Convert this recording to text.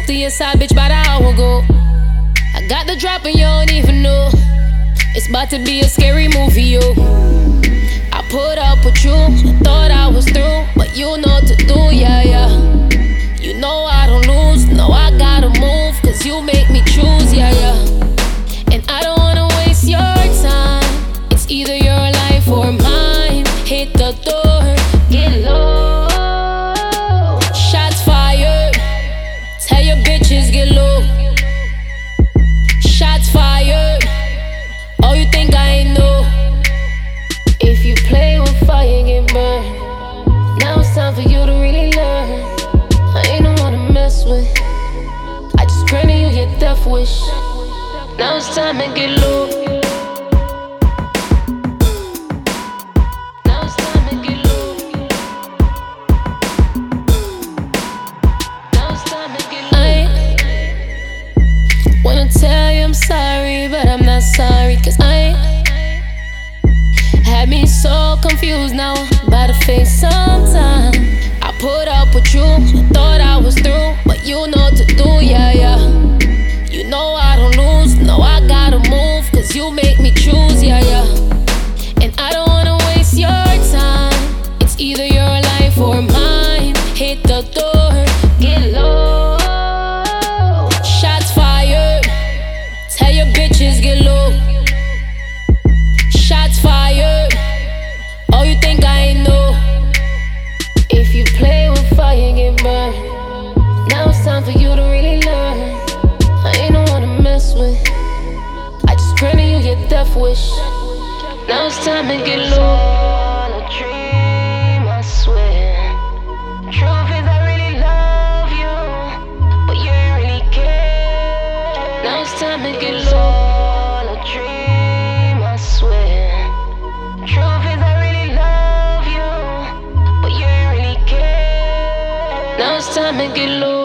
Spoke to your side bitch about an hour ago. I got the drop and you don't even know. It's about to be a scary movie, yo. I put up with you, thought I was through, but you know what to do, yeah, yeah. You know I don't lose, no I gotta move, cause you make me choose, yeah, yeah. And I don't wanna waste your time. It's either your life or mine. Hit the door, get low. Shots fired, tell your bitches get low. Shots fired, oh you think I ain't know? If you play with fire, get burned. Now it's time for you to really learn. I ain't the one to mess with. I just granted you your death wish. Now it's time to get low. Now it's time to get low. Now it's time to get low. I wanna tell you I'm sorry, but I'm not sorry, cause had me so confused, now about to face some time. I put up with you, thought I was through, but you know what to do, yeah, yeah. You know I don't lose, no I gotta move, cause you make me choose, yeah, yeah. And I don't wanna waste your time. It's either your life or mine. Hit the door, get low. Shots fired, tell your bitches get low. Shots fired, oh you think I ain't know? If you play with fire, get burned. Now it's time for you to really learn. I ain't the one to mess with. I just granted you your death wish. Now it's time to get low. A dream, I swear. Truth is I really love you, but you ain't really care. Now it's time to get low. A dream, I swear. Truth is I really love you, but you ain't really care. Now it's time to get low.